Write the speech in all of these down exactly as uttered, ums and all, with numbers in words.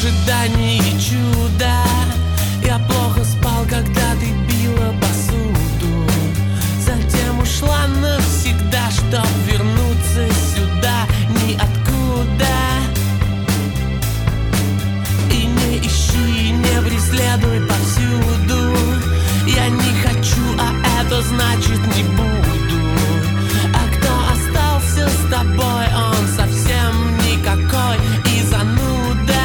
ожидании чуда. Я плохо спал, когда ты била посуду. Затем ушла навсегда, чтоб вернуться сюда ниоткуда. И не ищи, не преследуй повсюду. Я не хочу, а это значит не буду. А кто остался с тобой, он совсем никакой и зануда.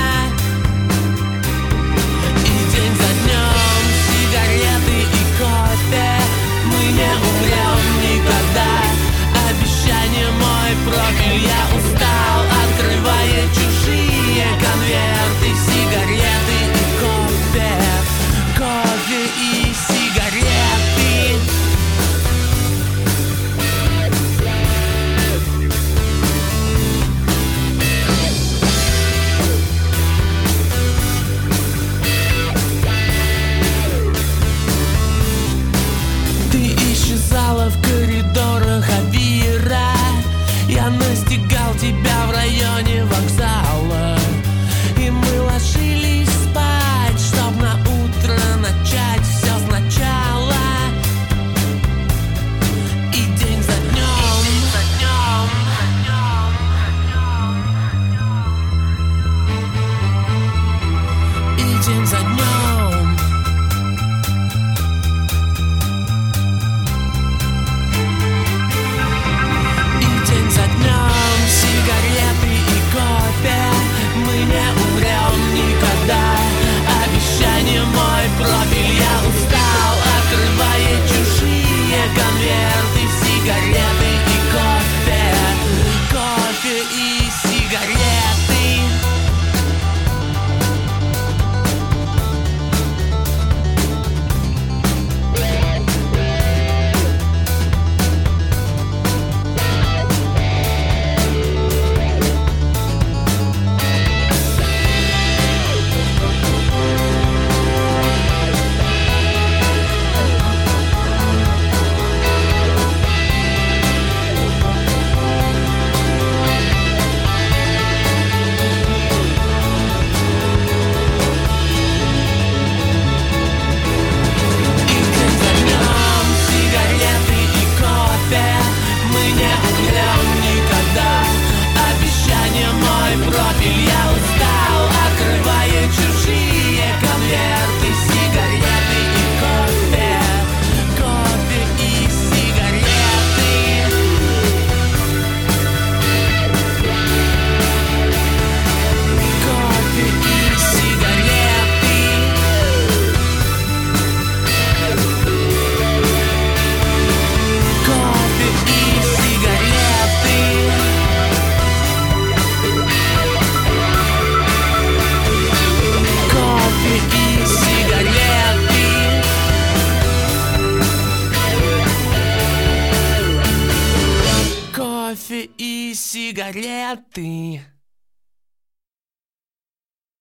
И день за днем сигареты и кофе. Мы не умрем никогда. Обещание мой профиль. Я устал, открывая чужие конверты. Сигареты и кофе. Кофе и сигареты. Ты исчезала в коридорах Авира. Я настигал тебя в районе вокзала. И мы ложились спать, чтоб на утро начать все сначала. И день за днем, за днем, и день за днем. И день за днем сигареты и кофе. Мы не умрем никогда. Обещание мой профиль. Я устал, открывая чужие конверты. Сигареты и кофе. Кофе и сигареты. Кофе и сигареты.